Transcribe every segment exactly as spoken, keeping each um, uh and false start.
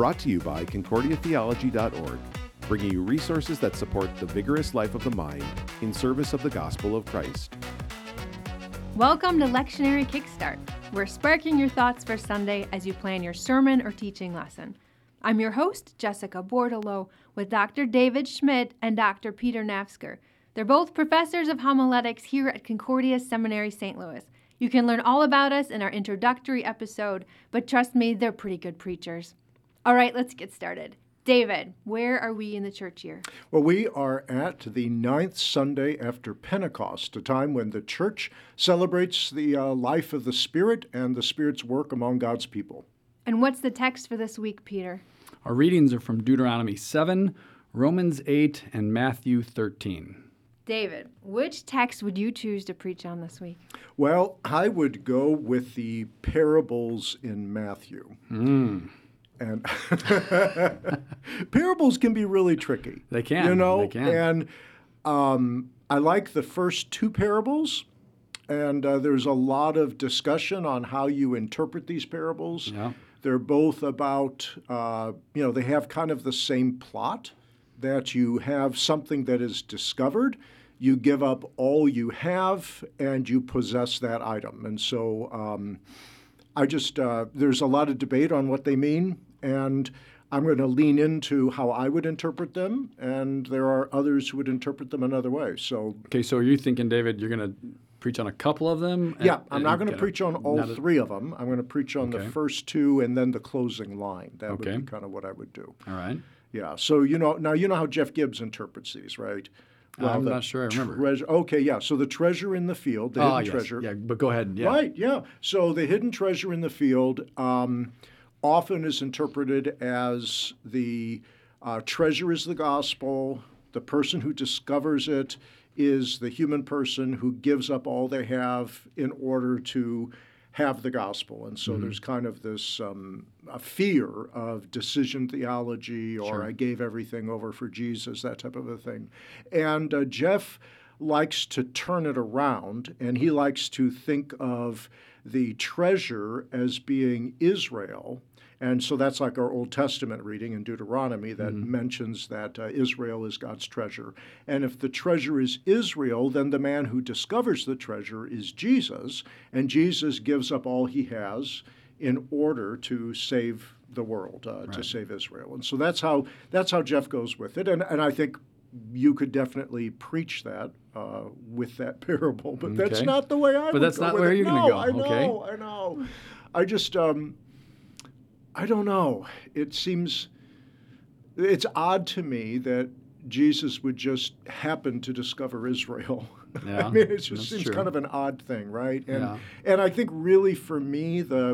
Brought to you by Concordia Theology dot org, bringing you resources that support the vigorous life of the mind in service of the gospel of Christ. Welcome to Lectionary Kickstart. We're sparking your thoughts for Sunday as you plan your sermon or teaching lesson. I'm your host, Jessica Bordolo, with Doctor David Schmidt and Doctor Peter Nafsker. They're both professors of homiletics here at Concordia Seminary, Saint Louis. You can learn all about us in our introductory episode, but trust me, they're pretty good preachers. All right, let's get started. David, where are we in the church year? Well, we are at the ninth Sunday after Pentecost, a time when the church celebrates the uh, life of the Spirit and the Spirit's work among God's people. And what's the text for this week, Peter? Our readings are from Deuteronomy seven, Romans eight, and Matthew thirteen. David, which text would you choose to preach on this week? Well, I would go with the parables in Matthew. Mm. And parables can be really tricky. They can. You know, they can. And um, I like the first two parables, and uh, there's a lot of discussion on how you interpret these parables. Yeah. They're both about, uh, you know, they have kind of the same plot, that you have something that is discovered, you give up all you have, and you possess that item. And so um, I just, uh, there's a lot of debate on what they mean, and I'm going to lean into how I would interpret them, and there are others who would interpret them another way. So, Okay, so are you thinking, David, you're going to preach on a couple of them? yeah, And- I'm not going to and- preach on all not a- three of them. I'm going to preach on Okay. the first two and then the closing line. That Okay. would be kind of what I would do. All right. Yeah, so you know, now you know how Jeff Gibbs interprets these, right? I'm the not sure I remember. Treasure, okay, yeah, so the treasure in the field, the Oh, hidden yes. treasure. Yeah, but go ahead. Yeah. Right, yeah. So the hidden treasure in the field um, often is interpreted as the uh, treasure is the gospel, the person who discovers it is the human person who gives up all they have in order to have the gospel. And so Mm-hmm. there's kind of this um, a fear of decision theology, or Sure. I gave everything over for Jesus, that type of a thing. And uh, Jeff likes to turn it around, and he likes to think of the treasure as being Israel. And so that's like our Old Testament reading in Deuteronomy that Mm-hmm. mentions that uh, Israel is God's treasure. And if the treasure is Israel, then the man who discovers the treasure is Jesus, and Jesus gives up all he has in order to save the world, uh, to Right. save Israel. And so that's how that's how Jeff goes with it. And and I think you could definitely preach that uh, with that parable, but that's Okay. not the way I But would that's go not with where it. you're no, gonna go, I know, okay? I know. I just, um, I don't know. It seems, it's odd to me that Jesus would just happen to discover Israel. Yeah, I mean, it just that's seems true. kind of an odd thing, right? And Yeah. and I think really for me the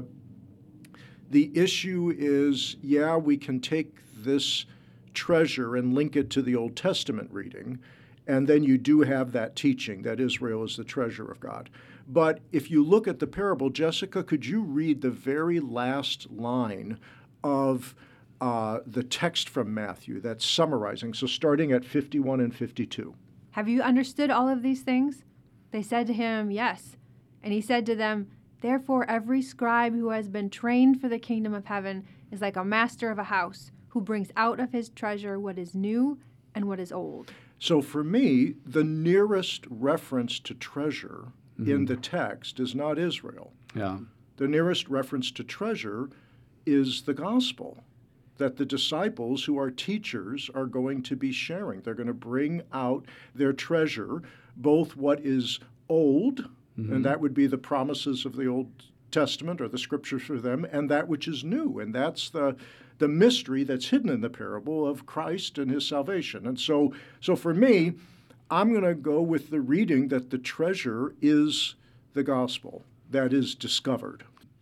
the issue is, yeah, we can take this treasure and link it to the Old Testament reading, and then you do have that teaching that Israel is the treasure of God. But if you look at the parable, Jessica, could you read the very last line of uh, the text from Matthew that's summarizing? So starting at fifty-one and fifty-two. Have you understood all of these things? They said to him, Yes. And he said to them, Therefore every scribe who has been trained for the kingdom of heaven is like a master of a house, who brings out of his treasure what is new and what is old. So for me, the nearest reference to treasure in the text is not Israel. Yeah. The nearest reference to treasure is the gospel that the disciples who are teachers are going to be sharing. They're going to bring out their treasure, both what is old, Mm-hmm. and that would be the promises of the Old Testament or the scriptures for them, and that which is new. And that's the the mystery that's hidden in the parable of Christ and his salvation. And so, so for me, I'm going to go with the reading that the treasure is the gospel that is discovered.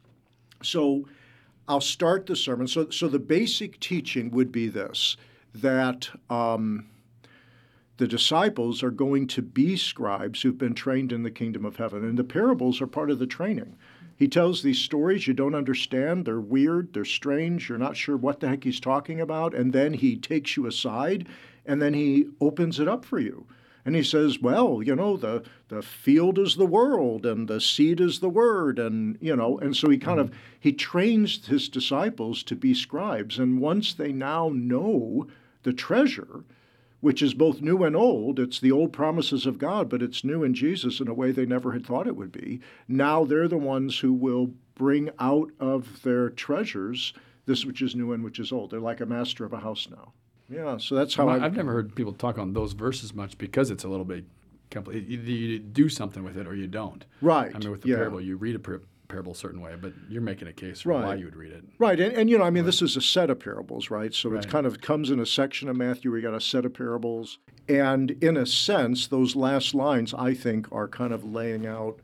So I'll start the sermon. So, so the basic teaching would be this, that um, the disciples are going to be scribes who've been trained in the kingdom of heaven, and the parables are part of the training. He tells these stories you don't understand, they're weird, they're strange, you're not sure what the heck he's talking about, and then he takes you aside, and then he opens it up for you. And he says, well, you know, the, the field is the world and the seed is the word. And, you know, and so he kind of, he trains his disciples to be scribes. And once they now know the treasure, which is both new and old, it's the old promises of God, but it's new in Jesus in a way they never had thought it would be. Now they're the ones who will bring out of their treasures this which is new and which is old. They're like a master of a house now. Yeah, so that's how well, I've, I've never heard people talk on those verses much because it's a little bit compli Either you do something with it or you don't. Right. I mean, with the yeah. parable, you read a par- parable a certain way, but you're making a case for Right. why you would read it. Right, and, and you know, I mean, this is a set of parables, right? So Right. it kind of comes in a section of Matthew where you got a set of parables. And in a sense, those last lines, I think, are kind of laying out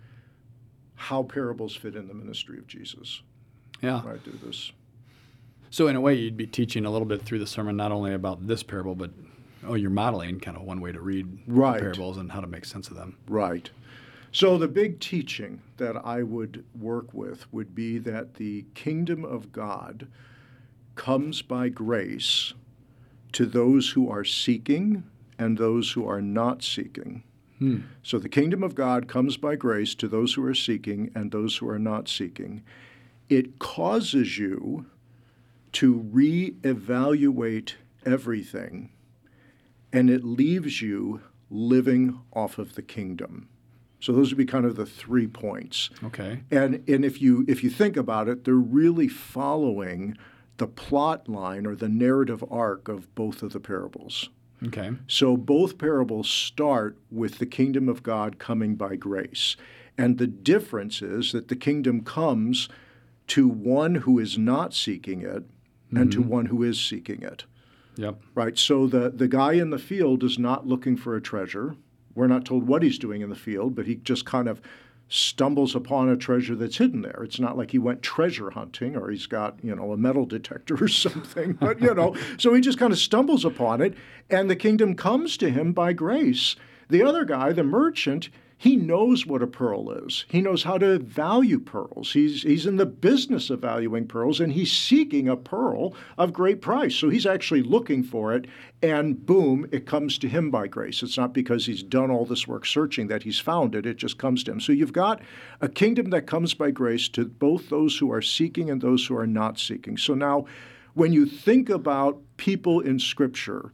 how parables fit in the ministry of Jesus. Yeah. Right, do this. So in a way, you'd be teaching a little bit through the sermon, not only about this parable, but oh, you're modeling kind of one way to read Right. parables and how to make sense of them. Right. So the big teaching that I would work with would be that the kingdom of God comes by grace to those who are seeking and those who are not seeking. Hmm. So the kingdom of God comes by grace to those who are seeking and those who are not seeking. It causes you to reevaluate everything, and it leaves you living off of the kingdom. So those would be kind of the three points. Okay. And and if you if you think about it, they're really following the plot line or the narrative arc of both of the parables. Okay. So both parables start with the kingdom of God coming by grace. And the difference is that the kingdom comes to one who is not seeking it and to one who is seeking it. Yep. Right? So the, the guy in the field is not looking for a treasure. We're not told what he's doing in the field, but he just kind of stumbles upon a treasure that's hidden there. It's not like he went treasure hunting or he's got, you know, a metal detector or something, but, you know, so he just kind of stumbles upon it, and the kingdom comes to him by grace. The other guy, the merchant, he knows what a pearl is. He knows how to value pearls. He's, he's in the business of valuing pearls, and he's seeking a pearl of great price. So he's actually looking for it, and boom, it comes to him by grace. It's not because he's done all this work searching that he's found it. It just comes to him. So you've got a kingdom that comes by grace to both those who are seeking and those who are not seeking. So now, when you think about people in Scripture,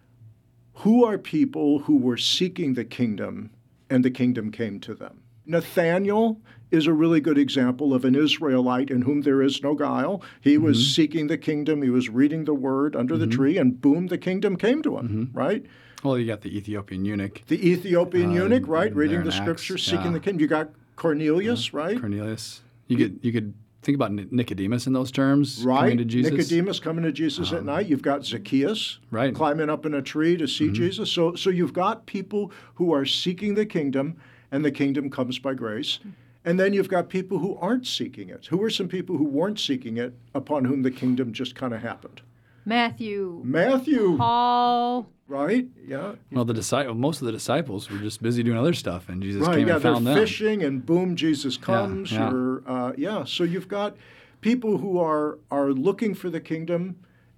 who are people who were seeking the kingdom and the kingdom came to them? Nathanael is a really good example of an Israelite in whom there is no guile. He was mm-hmm. seeking the kingdom. He was reading the word under mm-hmm. the tree, and boom, the kingdom came to him, mm-hmm. right? Well, you got the Ethiopian eunuch. The Ethiopian uh, eunuch, right? Reading the Acts, scripture, seeking yeah. the kingdom. You got Cornelius, yeah. right? Cornelius. You could you could think about Nicodemus in those terms, right? coming to Jesus. Nicodemus coming to Jesus um, at night. You've got Zacchaeus, right. climbing up in a tree to see mm-hmm. Jesus. So, so you've got people who are seeking the kingdom, and the kingdom comes by grace. And then you've got people who aren't seeking it. Who are some people who weren't seeking it, upon whom the kingdom just kind of happened? Matthew. Matthew. Paul. Right? Yeah. Well, the disciple, most of the disciples were just busy doing other stuff, and Jesus right, came yeah, and found they're them. fishing, and boom, Jesus comes. Yeah, yeah. Or, uh, yeah. So you've got people who are are looking for the kingdom,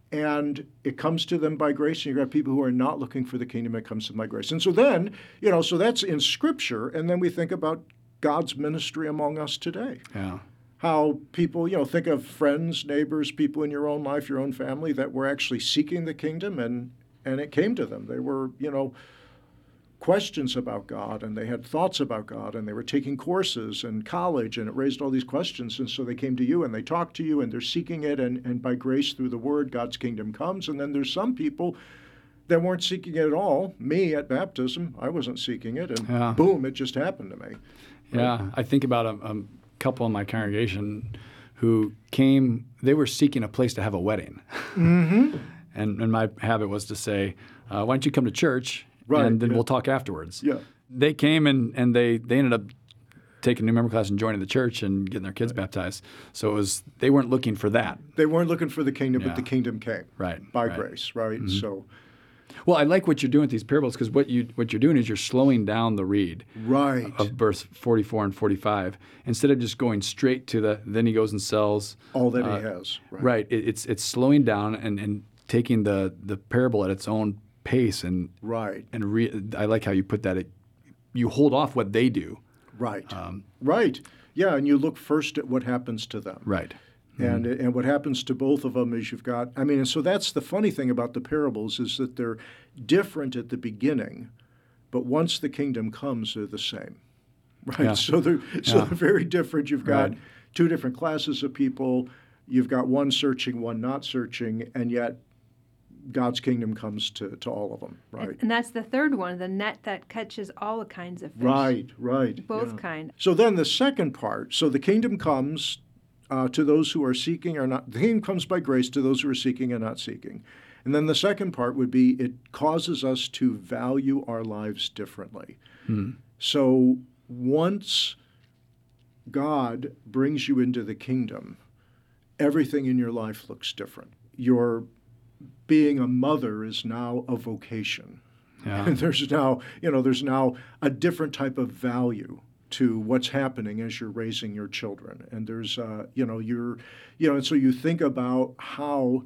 and it comes to them by grace. And you've got people who are not looking for the kingdom, it comes to them by grace. And so then, you know, so that's in Scripture, and then we think about God's ministry among us today. Yeah. How people, you know, think of friends, neighbors, people in your own life, your own family that were actually seeking the kingdom, and and it came to them. They were, you know, questions about God, and they had thoughts about God, and they were taking courses in college, and it raised all these questions. And so they came to you, and they talked to you, and they're seeking it, and, and by grace through the Word, God's kingdom comes. And then there's some people that weren't seeking it at all. Me at baptism, I wasn't seeking it, and yeah. boom, it just happened to me. Yeah, right? I think about a, a couple in my congregation who came, they were seeking a place to have a wedding. Mm-hmm. and, and my habit was to say, uh, why don't you come to church, right, and then yeah. we'll talk afterwards. Yeah. They came, and, and they, they ended up taking a new member class and joining the church and getting their kids right. baptized. So it was, they weren't looking for that. They weren't looking for the kingdom, yeah. but the kingdom came. Right. By right. grace, right? Mm-hmm. So... Well, I like what you're doing with these parables, because what you what you're doing is you're slowing down the read right. of verse forty-four and forty-five, instead of just going straight to the. Then he goes and sells all that uh, he has. Right. right. It, it's it's slowing down and, and taking the the parable at its own pace and Right. and re, I like how you put that. It, you hold off what they do. Right. Um, right. Yeah, and you look first at what happens to them. Right. And and what happens to both of them is you've got, I mean, and so that's the funny thing about the parables is that they're different at the beginning, but once the kingdom comes, they're the same. Right? Yeah. So they're so Yeah. they're very different. You've got Right. two different classes of people. You've got one searching, one not searching, and yet God's kingdom comes to, to all of them. Right. And, and that's the third one, the net that catches all the kinds of fish. Right, right. Both yeah. kind. So then the second part, so the kingdom comes uh, to those who are seeking or not. The kingdom comes by grace to those who are seeking and not seeking. And then the second part would be it causes us to value our lives differently. Hmm. So once God brings you into the kingdom, everything in your life looks different. Your being a mother is now a vocation. Yeah. And there's now, you know, there's now a different type of value to what's happening as you're raising your children. And there's, uh, you know, you're, you know, and so you think about how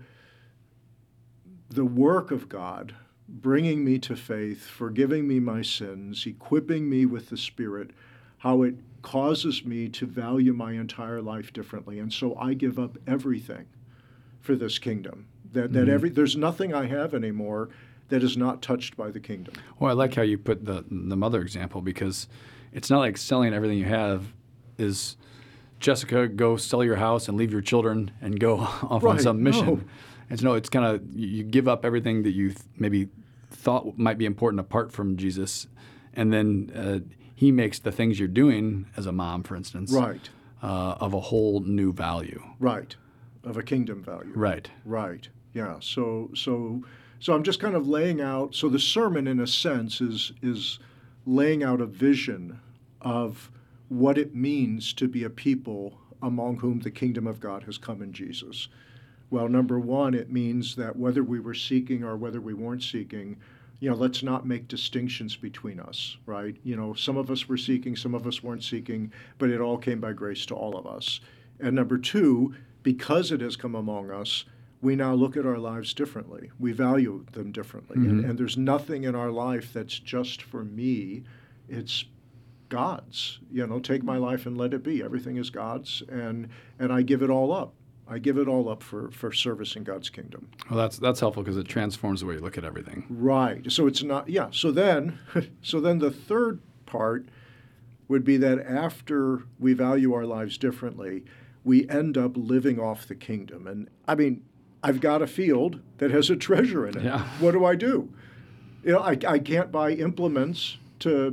the work of God, bringing me to faith, forgiving me my sins, equipping me with the Spirit, how it causes me to value my entire life differently. And so I give up everything for this kingdom. That, that Mhm. every there's nothing I have anymore that is not touched by the kingdom. Well, I like how you put the the mother example because it's not like selling everything you have is, Jessica, go sell your house and leave your children and go off on Right, some mission. no. It's no, it's kind of you you give up everything that you th- maybe thought might be important apart from Jesus, and then uh, he makes the things you're doing as a mom, for instance, Right, uh, of a whole new value. right, of a kingdom value. Right. Right. Yeah. So so so I'm just kind of laying out. So the sermon, in a sense, is is laying out a vision of what it means to be a people among whom the kingdom of God has come in Jesus. Well, number one, it means that whether we were seeking or whether we weren't seeking, you know, let's not make distinctions between us, right? You know, some of us were seeking, some of us weren't seeking, but it all came by grace to all of us. And number two, because it has come among us, we now look at our lives differently. We value them differently. Mhm. And, and there's nothing in our life that's just for me. It's God's. You know, take my life and let it be. Everything is God's, and and I give it all up. I give it all up for, for service in God's kingdom. Well, that's that's helpful because it transforms the way you look at everything. Right. So it's not, yeah. So then, so then the third part would be that after we value our lives differently, we end up living off the kingdom. And I mean, I've got a field that has a treasure in it. Yeah. What do I do? You know, I, I can't buy implements to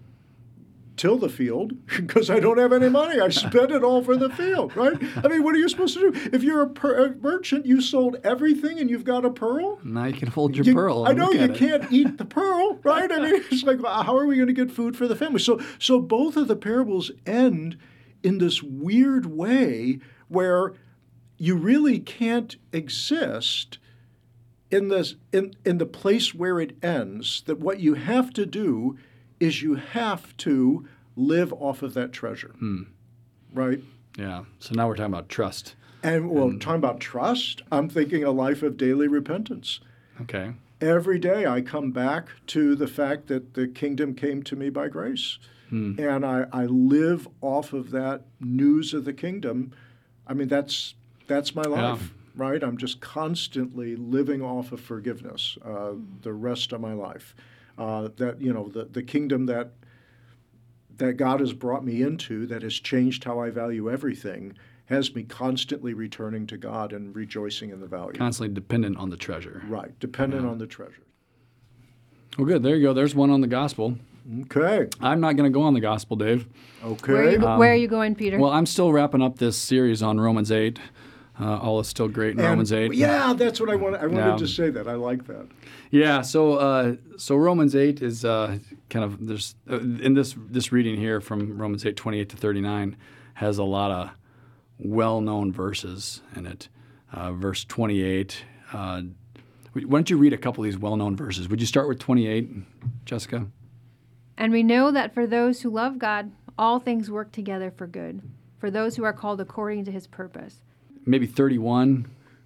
till the field because I don't have any money. I spent it all for the field, right? I mean, what are you supposed to do? If you're a, per- a merchant, you sold everything and you've got a pearl. Now you can hold your You- pearl. I and know look you at it. can't eat the pearl, right? I mean, it's like, how are we going to get food for the family? So, so both of the parables end in this weird way where you really can't exist in this in in the place where it ends. That what you have to do is you have to live off of that treasure, Hmm. right? Yeah. So now we're talking about trust. And well, And- talking about trust, I'm thinking a life of daily repentance. Okay. Every day I come back to the fact that the kingdom came to me by grace. Hmm. And I, I live off of that news of the kingdom. I mean, that's that's my life, right? I'm just constantly living off of forgiveness uh, the rest of my life. Uh, that, you know, the, the kingdom that that God has brought me into, that has changed how I value everything, has me constantly returning to God and rejoicing in the value. Constantly dependent on the treasure. Right, dependent Yeah. on the treasure. Well, good. There you go. There's one on the gospel. Okay, I'm not going to go on the gospel, Dave. okay. Where are, you, Um, where are you going, Peter? Well, I'm still wrapping up this series on Romans eight. Uh, all is still great in And- Romans eight. Yeah, that's what I wanted. I wanted Yeah. to say that. I like that. Yeah. So, uh, so Romans eight is uh, kind of there's uh, in this this reading here from Romans eight twenty-eight to thirty-nine has a lot of well-known verses in it. Uh, verse twenty-eight. Uh, why don't you read a couple of these well-known verses? Would you start with twenty-eight, Jessica? And we know that for those who love God, all things work together for good, for those who are called according to his purpose. Maybe thirty-one.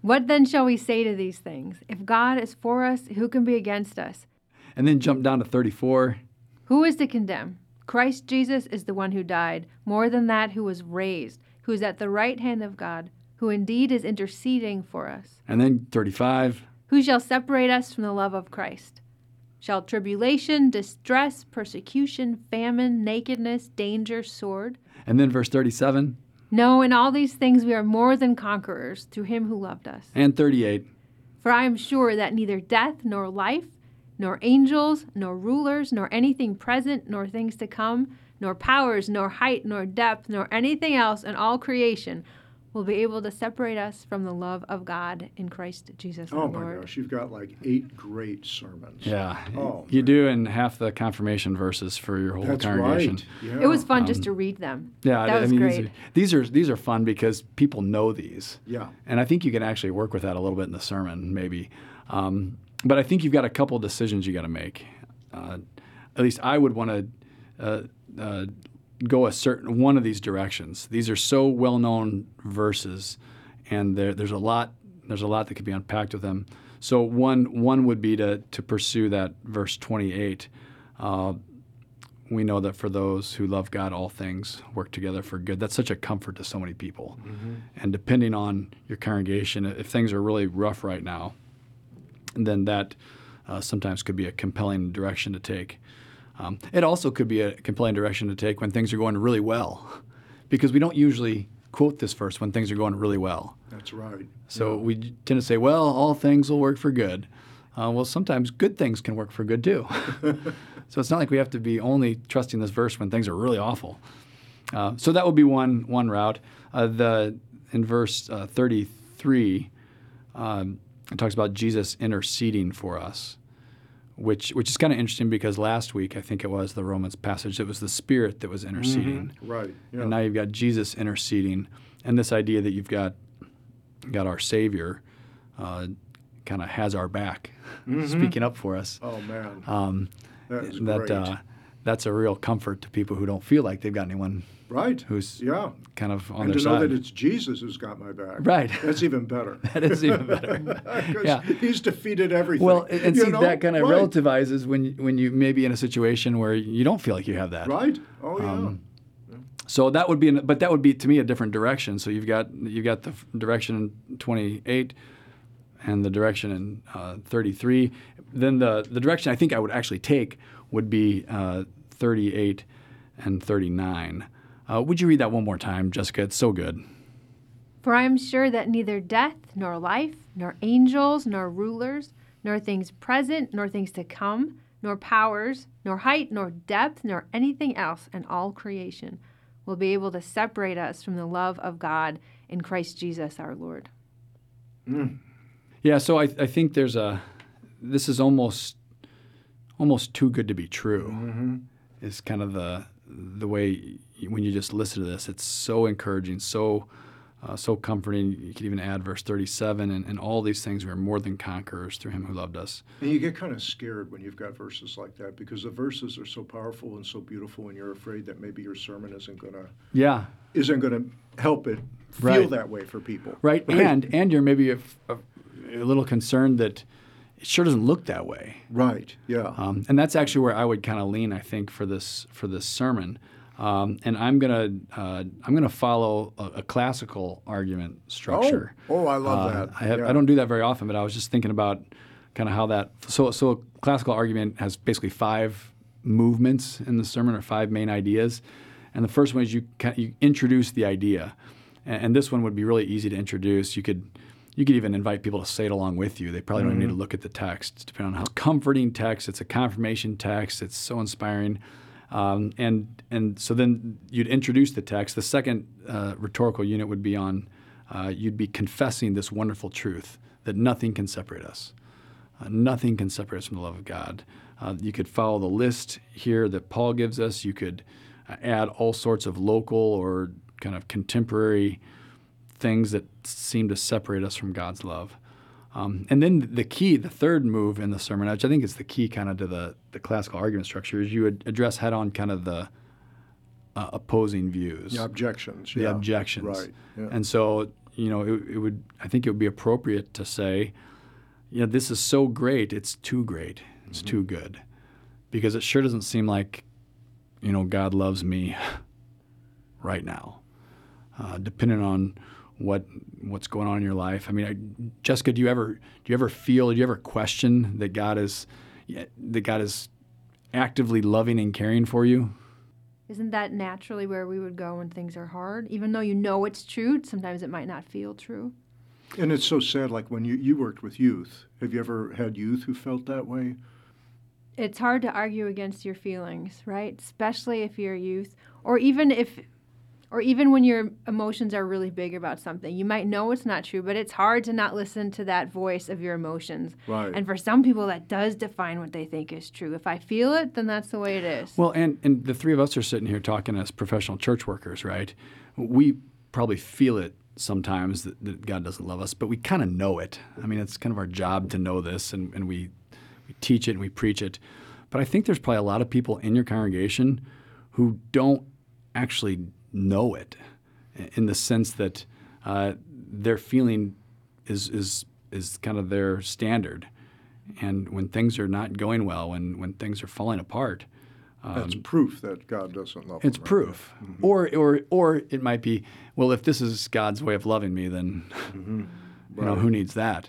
What then shall we say to these things? If God is for us, who can be against us? And then jump down to thirty-four. Who is to condemn? Christ Jesus is the one who died, more than that, who was raised, who is at the right hand of God, who indeed is interceding for us. And then thirty-five. Who shall separate us from the love of Christ? Shall tribulation, distress, persecution, famine, nakedness, danger, sword? And then verse thirty-seven. No, in all these things we are more than conquerors through him who loved us. And thirty-eight. For I am sure that neither death nor life, nor angels, nor rulers, nor anything present, nor things to come, nor powers, nor height, nor depth, nor anything else in all creation will be able to separate us from the love of God in Christ Jesus our Oh Lord. my gosh, you've got like eight great sermons. Yeah. Oh, you do, and half the confirmation verses for your whole That's congregation. right. Yeah. It was fun just to read them. Yeah, That I was mean, great. These are, these are these are fun because people know these. Yeah. And I think you can actually work with that a little bit in the sermon, maybe. Um, but I think you've got a couple decisions you got to make. Uh, at least I would want to uh, uh, go a certain one of these directions. These are so well-known verses, and there, there's a lot there's a lot that could be unpacked with them. So one one would be to to pursue that verse twenty-eight. Uh, we know that for those who love God, all things work together for good. That's such a comfort to so many people. Mm-hmm. And depending on your congregation, if things are really rough right now, then that uh, sometimes could be a compelling direction to take. Um, it also could be a compelling direction to take when things are going really well, because we don't usually quote this verse when things are going really well. That's right. So we tend to say, well, all things will work for good. Uh, well, sometimes good things can work for good too. So it's not like we have to be only trusting this verse when things are really awful. Uh, so that would be one one route. Uh, the in verse uh, thirty-three, um, it talks about Jesus interceding for us, which which is kind of interesting because last week I think it was the Romans passage. It was the Spirit that was interceding, Mm-hmm. Right. Yeah. and now you've got Jesus interceding, and this idea that you've got got our Savior. Uh, kind of has our back, mm-hmm. speaking up for us. Oh man, um, that is that great. uh, that's a real comfort to people who don't feel like they've got anyone right. who's yeah. kind of on and their to know side. that it's Jesus who's got my back. Right. That's even better. That is even better. 'Cause Yeah. He's defeated everything. Well, and, and you see know? that kind of right. relativizes when when you may be in a situation where you don't feel like you have that. Right. Oh yeah. Um, So that would be, an, but that would be to me a different direction. So you've got you've got the f- direction in twenty-eight, and the direction in uh, thirty-three. Then the the direction I think I would actually take would be uh, thirty-eight and thirty-nine. Uh, would you read that one more time, Jessica? It's so good. For I am sure that neither death, nor life, nor angels, nor rulers, nor things present, nor things to come, nor powers, nor height, nor depth, nor anything else in all creation will be able to separate us from the love of God in Christ Jesus our Lord. Mm. Yeah, so I, I think there's a, this is almost, almost too good to be true. Mm-hmm. Is kind of the the way you, when you just listen to this, it's so encouraging, so uh, so comforting. You could even add verse thirty-seven, and, and all these things we are more than conquerors through Him who loved us. And you get kind of scared when you've got verses like that because the verses are so powerful and so beautiful, and you're afraid that maybe your sermon isn't gonna Yeah, isn't gonna help it feel Right. that way for people. right. And and you're maybe a, a, a little concerned that it sure doesn't look that way. Right. Yeah. Um, and that's actually where I would kind of lean, I think, for this for this sermon. Um, and I'm gonna uh, I'm gonna follow a, a classical argument structure. Oh, oh, I love Uh, that. I, have, Yeah. I don't do that very often, but I was just thinking about kind of how that. So so a classical argument has basically five movements in the sermon, or five main ideas. And the first one is you ca- you introduce the idea, and, and this one would be really easy to introduce. You could. You could even invite people to say it along with you. They probably don't Mm-hmm. need to look at the text, depending on how comforting text. It's a confirmation text. It's so inspiring. Um, and and so then you'd introduce the text. The second uh, rhetorical unit would be on, uh, you'd be confessing this wonderful truth that nothing can separate us. Uh, nothing can separate us from the love of God. Uh, you could follow the list here that Paul gives us. You could uh, add all sorts of local or kind of contemporary things that seem to separate us from God's love. Um, and then the key, the third move in the sermon, which I think is the key kind of to the, the classical argument structure, is you would address head-on kind of the uh, opposing views. The objections. The yeah. objections. Right. Yeah. And so you know, it, it would, I think it would be appropriate to say, you know, this is so great, it's too great, it's mm-hmm. too good. Because it sure doesn't seem like, you know, God loves me right now. Uh, depending on what what's going on in your life. I mean, I, Jessica, do you ever do you ever feel, do you ever question that God is that God is actively loving and caring for you? Isn't that naturally where we would go when things are hard? Even though you know it's true, sometimes it might not feel true. And it's so sad, like when you, you worked with youth. Have you ever had youth who felt that way? It's hard to argue against your feelings, right? Especially if you're youth, or even if, or even when your emotions are really big about something. You might know it's not true, but it's hard to not listen to that voice of your emotions. Right. And for some people, that does define what they think is true. If I feel it, then that's the way it is. Well, and, and the three of us are sitting here talking as professional church workers, right? We probably feel it sometimes that, that God doesn't love us, but we kind of know it. I mean, it's kind of our job to know this, and, and we we teach it and we preach it. But I think there's probably a lot of people in your congregation who don't actually know it, in the sense that uh, their feeling is is is kind of their standard. And when things are not going well, when when things are falling apart, um, that's proof that God doesn't love it's them. proof. Mm-hmm. Or or or it might be, well, if this is God's way of loving me, then mm-hmm. right. you know, who needs that?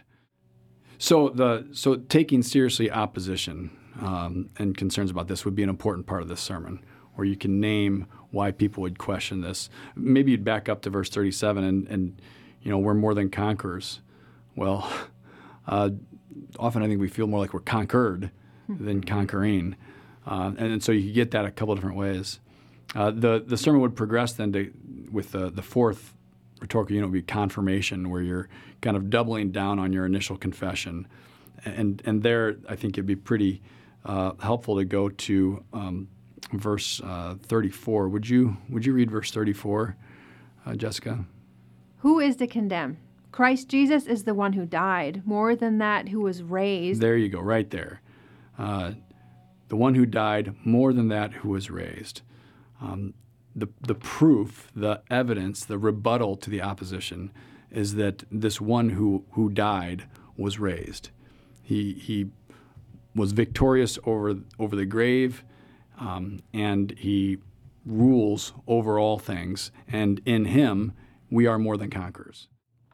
So the so taking seriously opposition um, and concerns about this would be an important part of this sermon, where you can name why people would question this. Maybe you'd back up to verse thirty-seven and, and you know, we're more than conquerors. Well, uh, often I think we feel more like we're conquered than conquering. Uh, and, and so you could get that a couple of different ways. Uh, the, the sermon would progress then to, with the, the fourth rhetorical unit would be confirmation, where you're kind of doubling down on your initial confession. And, and there I think it'd be pretty uh, helpful to go to um, verse uh, thirty-four. Would you would you read verse thirty-four, uh, Jessica? Who is to condemn? Christ Jesus is the one who died, more than that, who was raised. There you go, right there. Uh, the one who died, more than that, who was raised. Um, the the proof, the evidence, the rebuttal to the opposition is that this one who who died was raised. He he was victorious over over the grave. Um, and he rules over all things, and in him we are more than conquerors.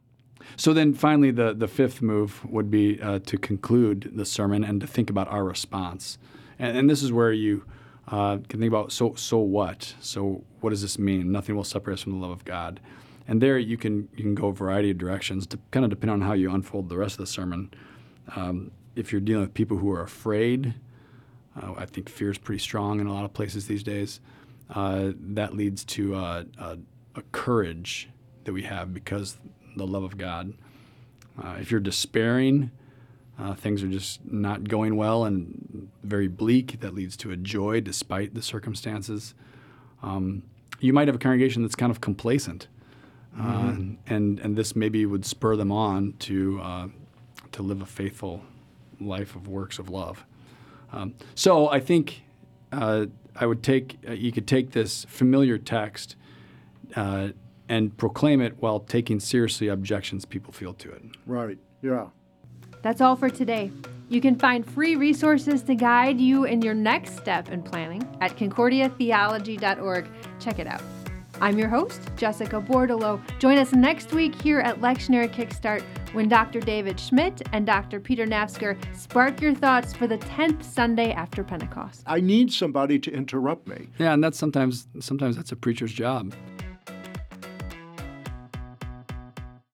So then finally the, the fifth move would be uh, to conclude the sermon and to think about our response. And, and this is where you uh, can think about, so so what? So what does this mean? Nothing will separate us from the love of God. And there you can you can go a variety of directions, to kind of depend on how you unfold the rest of the sermon. Um, if you're dealing with people who are afraid, Uh, I think fear is pretty strong in a lot of places these days. Uh, that leads to uh, a, a courage that we have because the love of God. Uh, if you're despairing, uh, things are just not going well and very bleak, that leads to a joy despite the circumstances. Um, you might have a congregation that's kind of complacent, mm-hmm. uh, and and this maybe would spur them on to uh, to live a faithful life of works of love. Um, so I think uh, I would take, uh, you could take this familiar text uh, and proclaim it while taking seriously objections people feel to it. Right, yeah. That's all for today. You can find free resources to guide you in your next step in planning at concordia theology dot org. Check it out. I'm your host, Jessica Bordeleau. Join us next week here at Lectionary Kickstart when Doctor David Schmidt and Doctor Peter Nafsker spark your thoughts for the tenth Sunday after Pentecost. I need somebody to interrupt me. Yeah, and that's sometimes sometimes that's a preacher's job.